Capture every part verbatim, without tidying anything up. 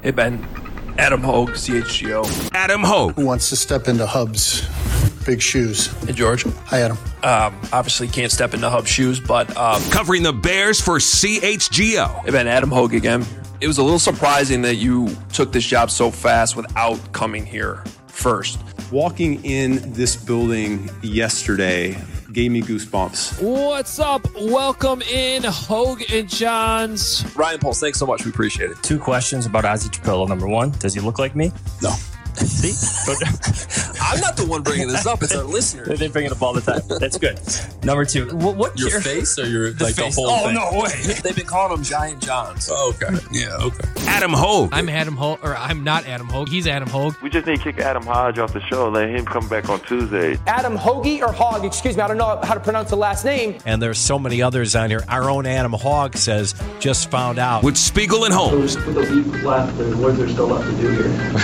Hey, Ben. Adam Hogue, C H G O. Adam Hogue. Who wants to step into Hub's big shoes? Hey, George. Hi, Adam. Um, obviously can't step into Hub's shoes, but... Um, Covering the Bears for C H G O. Hey, Ben. Adam Hogue again. It was a little surprising that you took this job so fast without coming here first. Walking in this building yesterday gave me goosebumps. What's up? Welcome in, Hogue and Johns. Ryan Pulse, thanks so much. We appreciate it. Two questions about Ozzy Trapillo. Number one, does he look like me? No. See? I'm not the one bringing this up. It's our listeners. They bring it up all the time. That's good. Number two, what, what your year? face or your The like face. the whole oh, thing? no way. They've been calling him Giant Johns. Oh, okay. Yeah, okay. Adam Hogue. I'm Adam Hogue, or I'm not Adam Hogue. He's Adam Hogue. We just need to kick Adam Hodge off the show and let him come back on Tuesday. Adam Hoagie or Hogg, excuse me, I don't know how to pronounce the last name. And there's so many others on here. Our own Adam Hogg says, just found out. With Spiegel and Holmes. With a week left, and what is there still left to do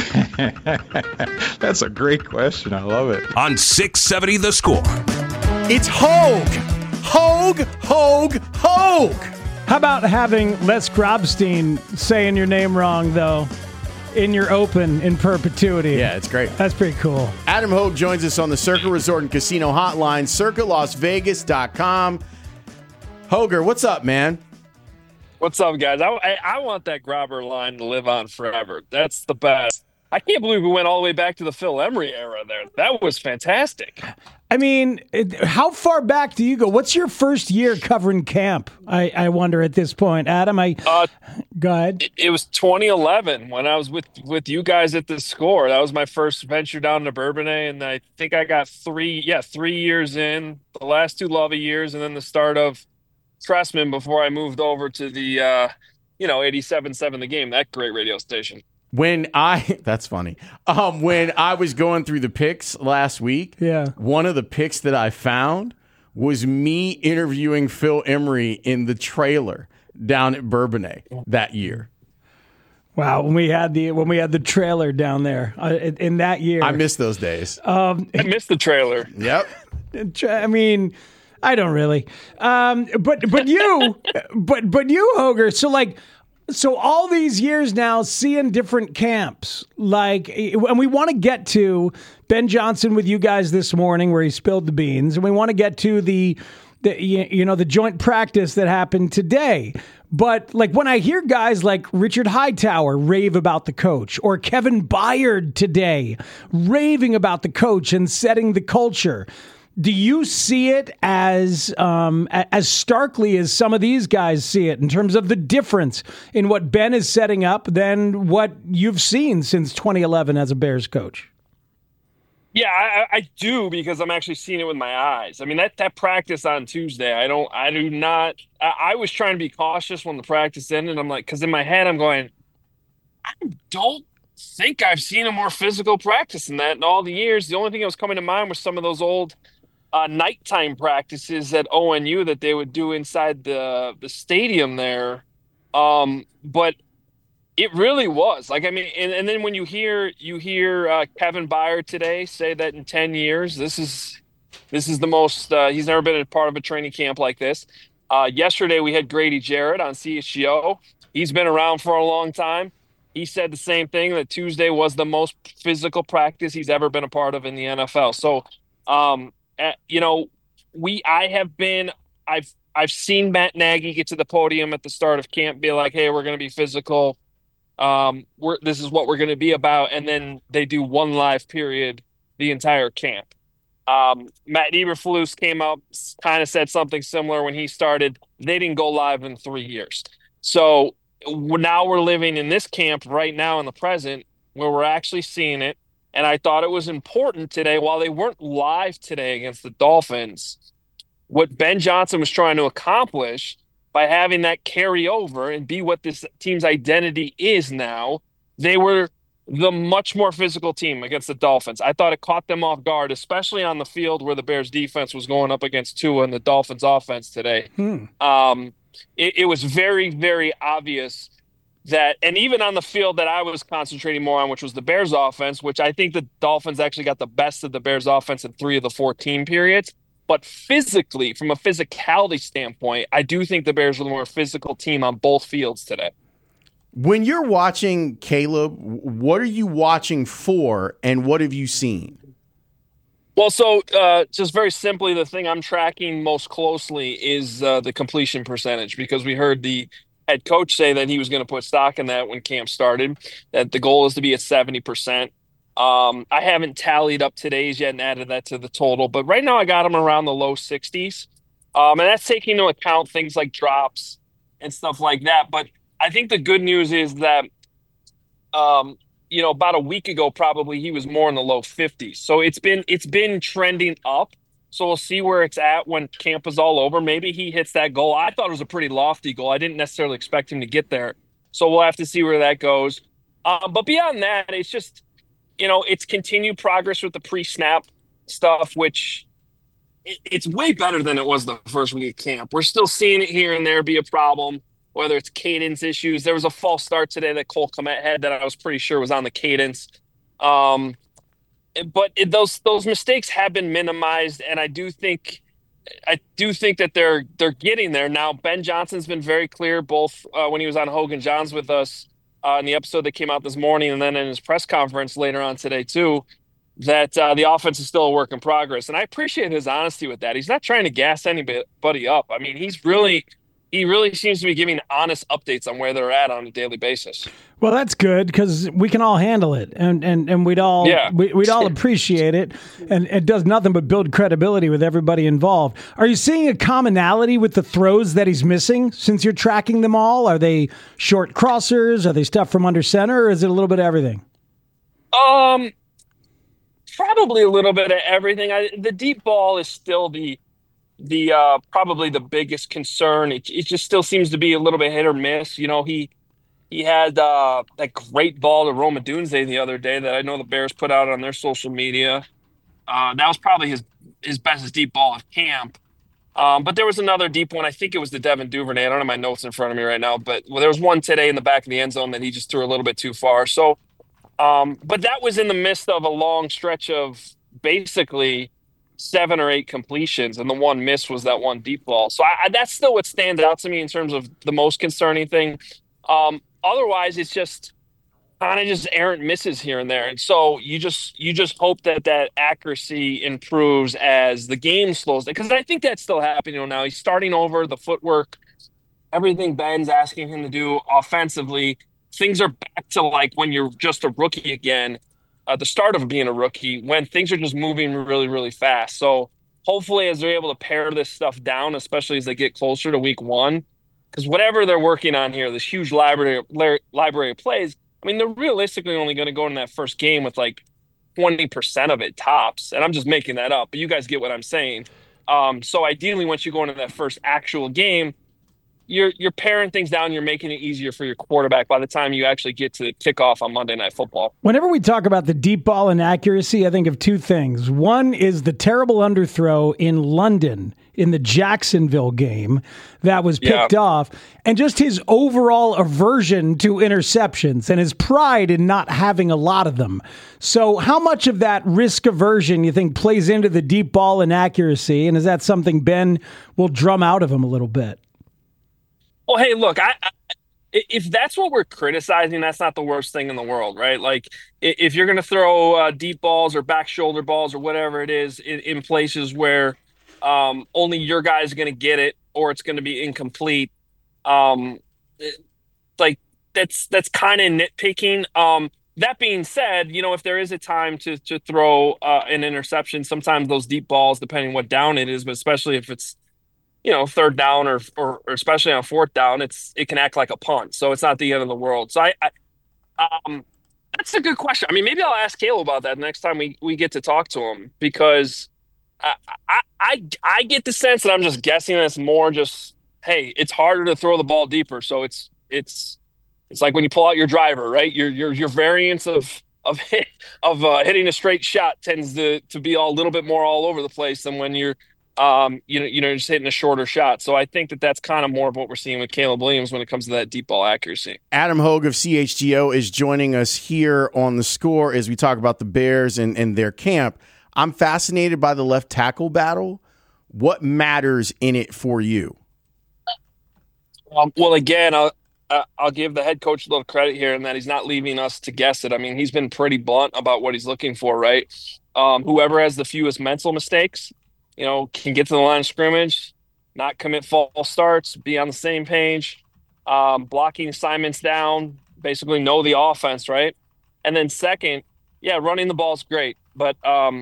here? That's a great question. I love it. On six seventy The Score. It's Hogue. Hogue, Hogue, Hogue. How about having Les Grobstein saying your name wrong, though, in your open in perpetuity? Yeah, it's great. That's pretty cool. Adam Hogue joins us on the Circa Resort and Casino Hotline, circa las vegas dot com. Hoger, what's up, man? What's up, guys? I, I, I want that Grobber line to live on forever. That's the best. I can't believe we went all the way back to the Phil Emery era there. That was fantastic. I mean, it, how far back do you go? What's your first year covering camp? I, I wonder at this point. Adam, I uh, go ahead. It, it was twenty eleven when I was with, with you guys at the Score. That was my first venture down to Bourbonnais, and I think I got three, yeah, three years in, the last two Lovey years, and then the start of Tressman before I moved over to the, uh, you know, eighty-seven seven The Game, that great radio station. When I, that's funny. Um, when I was going through the picks last week, yeah, one of the picks that I found was me interviewing Phil Emery in the trailer down at Bourbonnais that year. Wow, when we had the when we had the trailer down there uh, in, in that year, I miss those days. Um, I miss the trailer. Yep. I mean, I don't really. Um, but but you, but but you, Hoger. So like. So all these years now, seeing different camps, like, and we want to get to Ben Johnson with you guys this morning, where he spilled the beans, and we want to get to the, the you know, the joint practice that happened today. But like when I hear guys like Richard Hightower rave about the coach, or Kevin Byard today raving about the coach and setting the culture. Do you see it as um, as starkly as some of these guys see it in terms of the difference in what Ben is setting up than what you've seen since twenty eleven as a Bears coach? Yeah, I, I do, because I'm actually seeing it with my eyes. I mean, that, that practice on Tuesday, I don't, I do not, I, I was trying to be cautious when the practice ended. I'm like, because in my head, I'm going, I don't think I've seen a more physical practice than that in all the years. The only thing that was coming to mind was some of those old Uh, nighttime practices at O N U that they would do inside the the stadium there. Um, but it really was like, I mean, and, and then when you hear, you hear uh, Kevin Byard today say that in ten years, this is, this is the most, uh, he's never been a part of a training camp like this. Uh, yesterday we had Grady Jarrett on C H G O. He's been around for a long time. He said the same thing, that Tuesday was the most physical practice he's ever been a part of in the N F L. So, um, Uh, you know, we, I have been, I've, I've seen Matt Nagy get to the podium at the start of camp, be like, hey, we're going to be physical. Um, we're, this is what we're going to be about. And then they do one live period the entire camp. Um, Matt Eberflus came up, kind of said something similar when he started. They didn't go live in three years. So now we're living in this camp right now in the present where we're actually seeing it. And I thought it was important today, while they weren't live today against the Dolphins, what Ben Johnson was trying to accomplish by having that carry over and be what this team's identity is now. They were the much more physical team against the Dolphins. I thought it caught them off guard, especially on the field where the Bears defense was going up against Tua and the Dolphins offense today. Hmm. Um, it, it was very, very obvious that, and even on the field that I was concentrating more on, which was the Bears offense, which I think the Dolphins actually got the best of the Bears offense in three of the four team periods. But physically, from a physicality standpoint, I do think the Bears were the more physical team on both fields today. When you're watching Caleb, what are you watching for, and what have you seen? Well, so uh, just very simply, the thing I'm tracking most closely is uh, the completion percentage, because we heard the head coach say that he was going to put stock in that when camp started, that the goal is to be at seventy percent. Um, I haven't tallied up today's yet and added that to the total, but right now I got him around the low sixties. Um, and that's taking into account things like drops and stuff like that. But I think the good news is that, um, you know, about a week ago, probably he was more in the low fifties. So it's been it's been trending up. So we'll see where it's at when camp is all over. Maybe he hits that goal. I thought it was a pretty lofty goal. I didn't necessarily expect him to get there. So we'll have to see where that goes. Um, but beyond that, it's just, you know, it's continued progress with the pre-snap stuff, which it, it's way better than it was the first week of camp. We're still seeing it here and there be a problem, whether it's cadence issues. There was a false start today that Cole Kmet had that I was pretty sure was on the cadence. Um, but it, those those mistakes have been minimized, and I do think I do think that they're they're getting there now. Ben Johnson's been very clear, both uh, when he was on Hogan Johns with us uh, in the episode that came out this morning, and then in his press conference later on today too, that uh, the offense is still a work in progress. And I appreciate his honesty with that. He's not trying to gas anybody up. I mean, he's really he really seems to be giving honest updates on where they're at on a daily basis. Well, that's good, because we can all handle it, and and, and we'd all yeah. we, we'd all appreciate it, and it does nothing but build credibility with everybody involved. Are you seeing a commonality with the throws that he's missing since you're tracking them all? Are they short crossers? Are they stuff from under center, or is it a little bit of everything? Um, probably a little bit of everything. I, the deep ball is still the the uh, probably the biggest concern. It, it just still seems to be a little bit hit or miss. You know, he. He had uh, that great ball to Roma Dunze the other day that I know the Bears put out on their social media. Uh, that was probably his his best deep ball of camp. Um, but there was another deep one. I think it was the Devin Duvernay. I don't have my notes in front of me right now, but well, there was one today in the back of the end zone that he just threw a little bit too far. So, um, but that was in the midst of a long stretch of basically seven or eight completions, and the one miss was that one deep ball. So I, I, that's still what stands out to me in terms of the most concerning thing. Um, Otherwise, it's just kind of just errant misses here and there. And so you just you just hope that that accuracy improves as the game slows down. Because I think that's still happening now. He's starting over, the footwork, everything Ben's asking him to do offensively. Things are back to like when you're just a rookie again, uh, the start of being a rookie, when things are just moving really, really fast. So hopefully as they're able to pare this stuff down, especially as they get closer to week one, because whatever they're working on here, this huge library library of plays, I mean, they're realistically only going to go in that first game with like twenty percent of it tops. And I'm just making that up, but you guys get what I'm saying. Um, so ideally, once you go into that first actual game, you're you're paring things down. You're making it easier for your quarterback by the time you actually get to the kickoff on Monday Night Football. Whenever we talk about the deep ball and accuracy, I think of two things. One is the terrible underthrow in London in the Jacksonville game that was picked yeah. off, and just his overall aversion to interceptions and his pride in not having a lot of them. So how much of that risk aversion you think plays into the deep ball and accuracy, and is that something Ben will drum out of him a little bit? Well, hey, look, I, I, if that's what we're criticizing, that's not the worst thing in the world, right? Like, if you're going to throw uh, deep balls or back shoulder balls or whatever it is in, in places where um, only your guy's going to get it or it's going to be incomplete, um, it, like, that's that's kind of nitpicking. Um, that being said, you know, if there is a time to to throw uh, an interception, sometimes those deep balls, depending what down it is, but especially if it's, you know, third down or, or or especially on fourth down, it's it can act like a punt. So it's not the end of the world. So I, I um, that's a good question. I mean, maybe I'll ask Caleb about that next time we, we get to talk to him, because I, I I I get the sense that I'm just guessing it's more just, hey, it's harder to throw the ball deeper. So it's it's it's like when you pull out your driver, right? Your your your variance of of hit, of uh, hitting a straight shot tends to to be all a little bit more all over the place than when you're Um, you know, you know, just hitting a shorter shot. So I think that that's kind of more of what we're seeing with Caleb Williams when it comes to that deep ball accuracy. Adam Hogue of C H G O is joining us here on The Score as we talk about the Bears and, and their camp. I'm fascinated by the left tackle battle. What matters in it for you? Um, well, again, uh, uh, I'll give the head coach a little credit here in that he's not leaving us to guess it. I mean, he's been pretty blunt about what he's looking for, right? Um, whoever has the fewest mental mistakes, you know, can get to the line of scrimmage, not commit false starts, be on the same page, um, blocking assignments down, basically know the offense, right? And then second, yeah, running the ball is great, but um,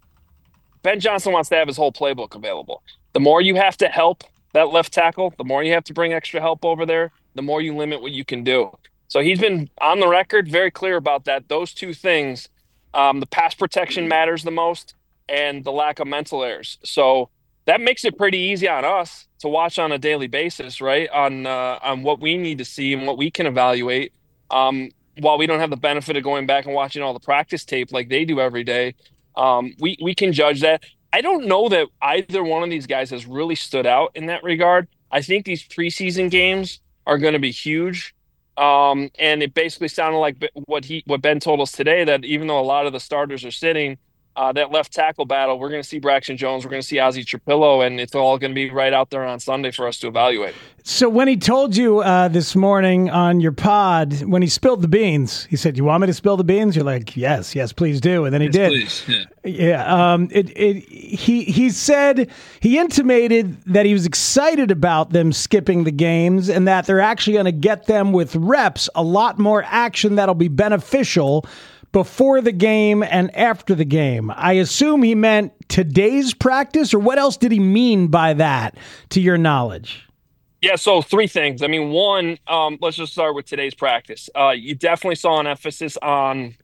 Ben Johnson wants to have his whole playbook available. The more you have to help that left tackle, the more you have to bring extra help over there, the more you limit what you can do. So he's been on the record very clear about that. Those two things, um, the pass protection matters the most and the lack of mental errors. So that makes it pretty easy on us to watch on a daily basis, right? On uh, on what we need to see and what we can evaluate. Um, while we don't have the benefit of going back and watching all the practice tape like they do every day, um, we, we can judge that. I don't know that either one of these guys has really stood out in that regard. I think these preseason games are going to be huge. Um, and it basically sounded like what he, what Ben told us today, that even though a lot of the starters are sitting, uh, that left tackle battle, we're going to see Braxton Jones, we're going to see Ozzie Trapillo, and it's all going to be right out there on Sunday for us to evaluate. So when he told you uh, this morning on your pod, when he spilled the beans, he said, "You want me to spill the beans?" You're like, "Yes, yes, please do." And then he yes, did. Please. Yeah. Yeah. Um, it, it, he, he said, he intimated that he was excited about them skipping the games and that they're actually going to get them with reps, a lot more action that'll be beneficial before the game and after the game. I assume he meant today's practice, or what else did he mean by that, to your knowledge? Yeah, so three things. I mean, one, um, let's just start with today's practice. Uh, you definitely saw an emphasis on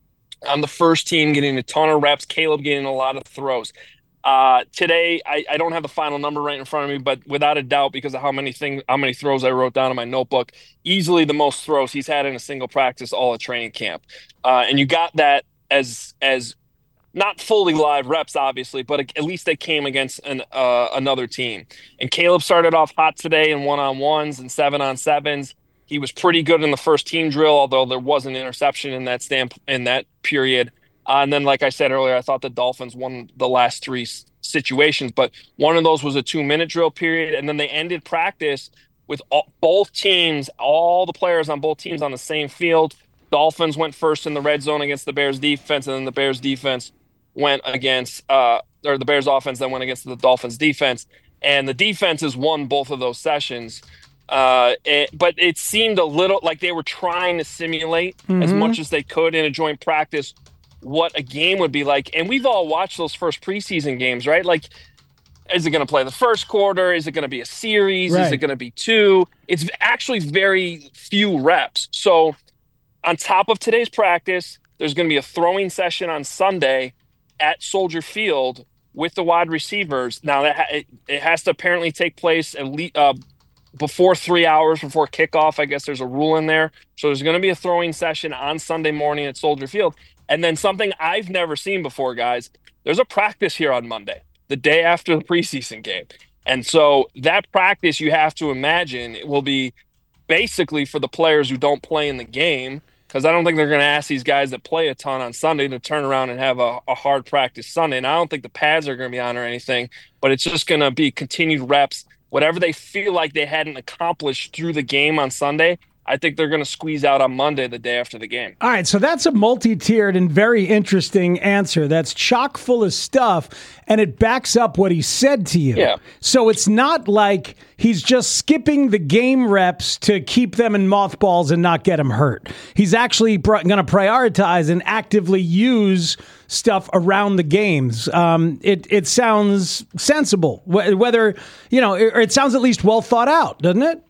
on the first team getting a ton of reps, Caleb getting a lot of throws. Uh, today, I, I don't have the final number right in front of me, but without a doubt, because of how many things, how many throws I wrote down in my notebook, easily the most throws he's had in a single practice all at training camp. Uh, and you got that as as not fully live reps, obviously, but at least they came against an uh, another team. And Caleb started off hot today in one-on-ones and seven-on-sevens. He was pretty good in the first team drill, although there was an interception in that stamp in that period. Uh, and then, like I said earlier, I thought the Dolphins won the last three s- situations, but one of those was a two-minute drill period, and then they ended practice with all, both teams, all the players on both teams on the same field. Dolphins went first in the red zone against the Bears defense, and then the Bears defense went against, uh, or the Bears offense then went against the Dolphins defense, and the defenses won both of those sessions. Uh, it, but it seemed a little like they were trying to simulate mm-hmm. as much as they could in a joint practice what a game would be like. And we've all watched those first preseason games, right? Like, is it going to play the first quarter? Is it going to be a series? Right. Is it going to be two? It's actually very few reps. So on top of today's practice, there's going to be a throwing session on Sunday at Soldier Field with the wide receivers. Now, that ha- it, it has to apparently take place at least uh, before three hours before kickoff. I guess there's a rule in there. So there's going to be a throwing session on Sunday morning at Soldier Field. And then something I've never seen before, guys, there's a practice here on Monday, the day after the preseason game. And so that practice, you have to imagine, it will be basically for the players who don't play in the game, because I don't think they're going to ask these guys that play a ton on Sunday to turn around and have a, a hard practice Sunday. And I don't think the pads are going to be on or anything, but it's just going to be continued reps. Whatever they feel like they hadn't accomplished through the game on Sunday, I think they're going to squeeze out on Monday, the day after the game. All right, so that's a multi-tiered and very interesting answer. That's chock full of stuff, and it backs up what he said to you. Yeah. So it's not like he's just skipping the game reps to keep them in mothballs and not get them hurt. He's actually pr- going to prioritize and actively use stuff around the games. Um, it it sounds sensible, whether, you know, it, it sounds at least well thought out, doesn't it?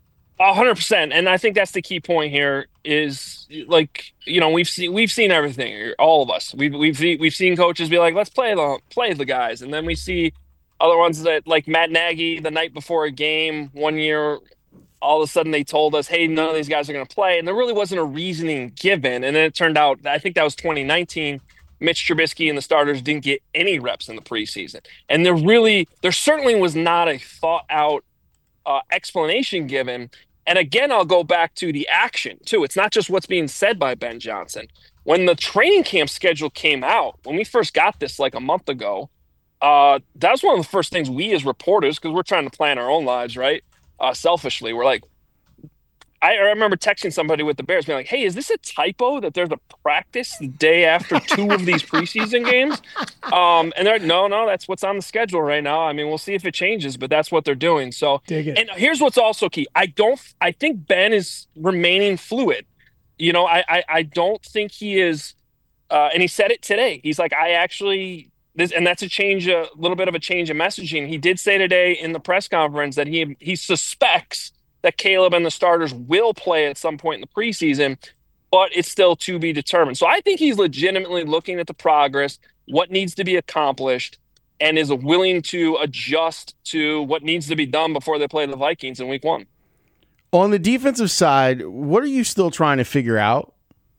A hundred percent, and I think that's the key point here. Is like, you know, we've seen we've seen everything here, all of us. We've we've we've seen coaches be like, let's play the play the guys, and then we see other ones that, like Matt Nagy, the night before a game one year, all of a sudden they told us, hey, none of these guys are going to play, and there really wasn't a reasoning given. And then it turned out, I think that was twenty nineteen. Mitch Trubisky and the starters didn't get any reps in the preseason, and there really, there certainly was not a thought out uh, explanation given. And again, I'll go back to the action, too. It's not just what's being said by Ben Johnson. When the training camp schedule came out, when we first got this like a month ago, uh, that was one of the first things we as reporters, because we're trying to plan our own lives, right? Uh, selfishly, we're like, I remember texting somebody with the Bears being like, hey, is this a typo that there's a practice the day after two of these preseason games? Um, and they're like, no, no, that's what's on the schedule right now. I mean, we'll see if it changes, but that's what they're doing. So, Dig it. and here's what's also key. I don't, I think Ben is remaining fluid. You know, I, I, I don't think he is, uh, and he said it today. He's like, I actually, this, and that's a change, a little bit of a change in messaging. He did say today in the press conference that he, he suspects that Caleb and the starters will play at some point in the preseason, but it's still to be determined. So I think he's legitimately looking at the progress, what needs to be accomplished, and is willing to adjust to what needs to be done before they play the Vikings in week one. On the defensive side, what are you still trying to figure out?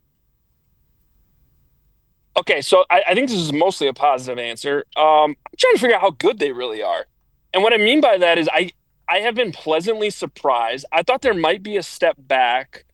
Okay, so I, I think this is mostly a positive answer. Um, I'm trying to figure out how good they really are. And what I mean by that is I – I have been pleasantly surprised. I thought there might be a step back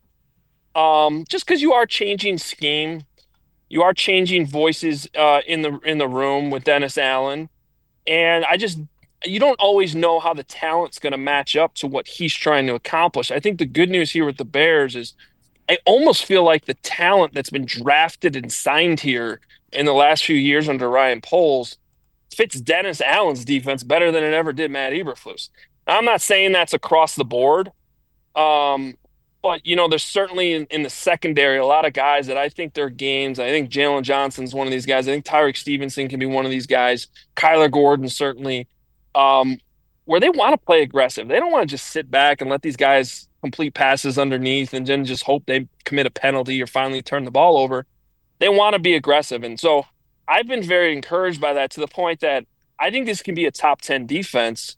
um, just because you are changing scheme. You are changing voices uh, in the in the room with Dennis Allen. And I just – you don't always know how the talent's going to match up to what he's trying to accomplish. I think the good news here with the Bears is I almost feel like the talent that's been drafted and signed here in the last few years under Ryan Poles fits Dennis Allen's defense better than it ever did Matt Eberflus. I'm not saying that's across the board, um, but, you know, there's certainly in, in the secondary a lot of guys that I think their games. I think Jalen Johnson's one of these guys. I think Tyreek Stevenson can be one of these guys. Kyler Gordon certainly, um, where they want to play aggressive. They don't want to just sit back and let these guys complete passes underneath and then just hope they commit a penalty or finally turn the ball over. They want to be aggressive. And so I've been very encouraged by that to the point that I think this can be a top ten defense.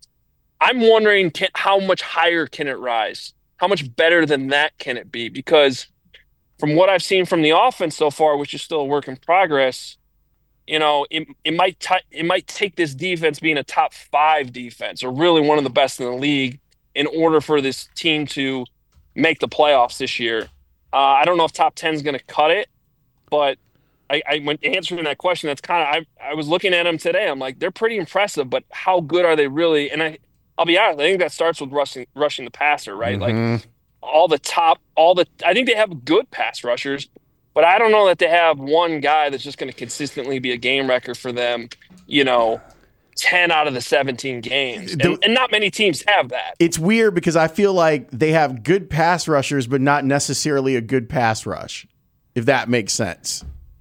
I'm wondering can, how much higher can it rise? How much better than that can it be? Because from what I've seen from the offense so far, which is still a work in progress, you know, it, it might t- it might take this defense being a top five defense or really one of the best in the league in order for this team to make the playoffs this year. Uh, I don't know if top ten is going to cut it, but I, I when answering that question, that's kind of I I was looking at them today. I'm like, they're pretty impressive, but how good are they really? And I. I'll be honest, I think that starts with rushing rushing the passer, right? Mm-hmm. Like all the top, all the I think they have good pass rushers, but I don't know that they have one guy that's just going to consistently be a game wrecker for them, you know, ten out of the seventeen games. And, and not many teams have that. It's weird because I feel like they have good pass rushers, but not necessarily a good pass rush, if that makes sense.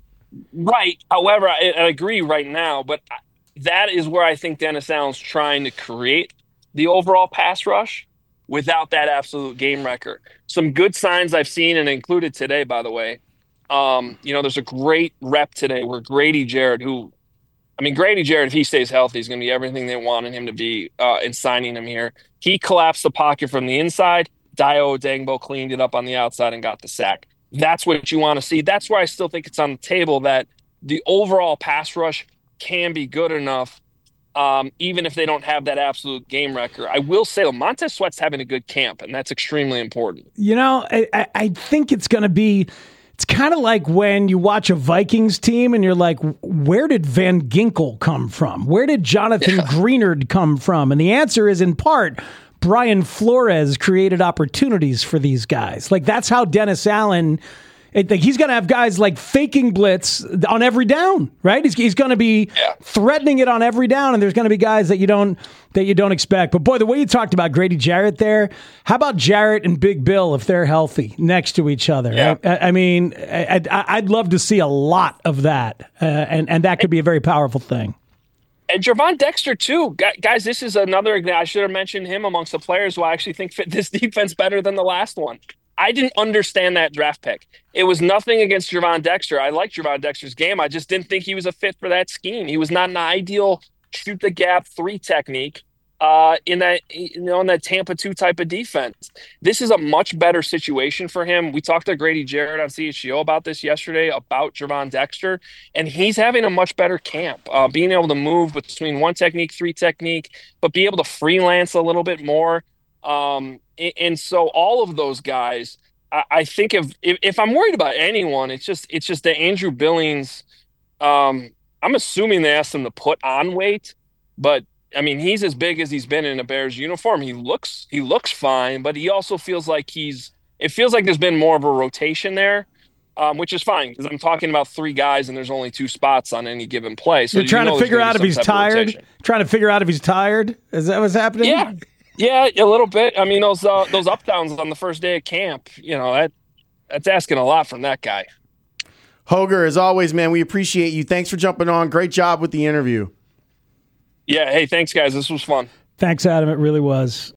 Right. However, I, I agree right now, but that is where I think Dennis Allen's trying to create the overall pass rush without that absolute game wrecker. Some good signs I've seen, and included today, by the way. Um, you know, there's a great rep today where Grady Jarrett, who, I mean, Grady Jarrett, if he stays healthy, is going to be everything they wanted him to be uh, in signing him here. He collapsed the pocket from the inside. Dayo Odangbo cleaned it up on the outside and got the sack. That's what you want to see. That's where I still think it's on the table that the overall pass rush can be good enough. Um, even if they don't have that absolute game wrecker. I will say Montez Sweat's having a good camp, and that's extremely important. You know, I, I think it's going to be, it's kind of like when you watch a Vikings team and you're like, where did Van Ginkel come from? Where did Jonathan yeah. Greenard come from? And the answer is in part, Brian Flores created opportunities for these guys. Like that's how Dennis Allen, it, like he's going to have guys like faking blitz on every down, right? He's, he's going to be yeah. threatening it on every down, and there's going to be guys that you don't that you don't expect. But boy, the way you talked about Grady Jarrett there, how about Jarrett and Big Bill if they're healthy next to each other? Yeah. I, I mean, I, I'd love to see a lot of that, uh, and and that could be a very powerful thing. And Gervon Dexter, too. Guys, this is another – I should have mentioned him amongst the players who I actually think fit this defense better than the last one. I didn't understand that draft pick. It was nothing against Gervon Dexter. I liked Gervon Dexter's game. I just didn't think he was a fit for that scheme. He was not an ideal shoot-the-gap three technique uh, in that you know in that Tampa two type of defense. This is a much better situation for him. We talked to Grady Jarrett on C H G O about this yesterday, about Gervon Dexter, and he's having a much better camp, uh, being able to move between one technique, three technique, but be able to freelance a little bit more. Um, and so all of those guys, I, I think if, if if I'm worried about anyone, it's just it's just that Andrew Billings. Um, I'm assuming they asked him to put on weight, but I mean, he's as big as he's been in a Bears uniform. He looks he looks fine, but he also feels like he's it feels like there's been more of a rotation there, um, which is fine because I'm talking about three guys and there's only two spots on any given play. So You're trying you know to figure out if he's tired. Trying to figure out if he's tired. Is that what's happening? Yeah, yeah, a little bit. I mean, those uh, those up downs on the first day of camp. You know that that's asking a lot from that guy. Hoger, as always, man, we appreciate you. Thanks for jumping on. Great job with the interview. Yeah. Hey, thanks, guys. This was fun. Thanks, Adam. It really was.